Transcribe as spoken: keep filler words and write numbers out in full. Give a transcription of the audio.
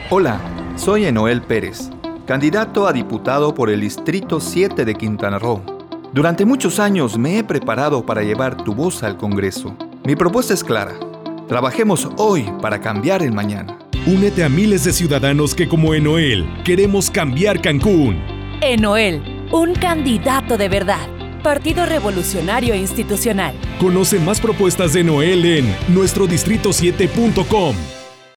Hola, soy Enoel Pérez, candidato a diputado por el Distrito siete de Quintana Roo. Durante muchos años me he preparado para llevar tu voz al Congreso. Mi propuesta es clara. Trabajemos hoy para cambiar el mañana. Únete a miles de ciudadanos que, como Enoel, queremos cambiar Cancún. Enoel, un candidato de verdad. Partido Revolucionario Institucional. Conoce más propuestas de Enoel en nuestro distrito siete punto com.